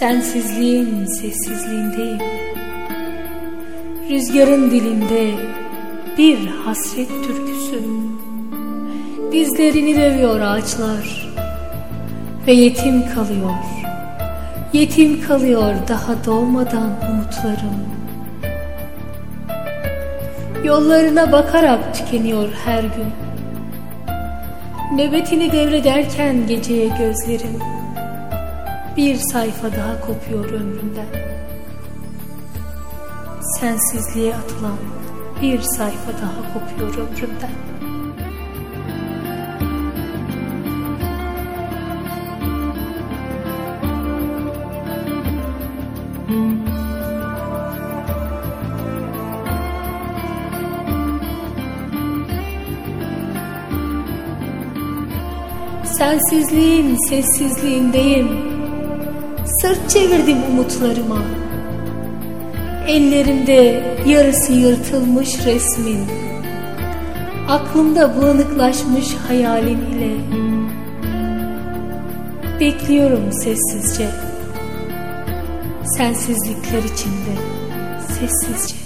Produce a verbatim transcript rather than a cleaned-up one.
Sensizliğin sessizliğindeyim. Rüzgarın dilinde bir hasret türküsü. Dizlerini dövüyor ağaçlar ve yetim kalıyor. Yetim kalıyor daha doğmadan umutlarım. Yollarına bakarak tükeniyor her gün. Nöbetini devrederken geceye gözlerim. Bir sayfa daha kopuyor ömrümden. Sensizliğe atılan bir sayfa daha kopuyor ömrümden. Sensizliğin sessizliğindeyim. Sırt çevirdim umutlarıma. Ellerimde yarısı yırtılmış resmin. Aklımda bulanıklaşmış hayalin ile. Bekliyorum sessizce. Sensizlikler içinde sessizce.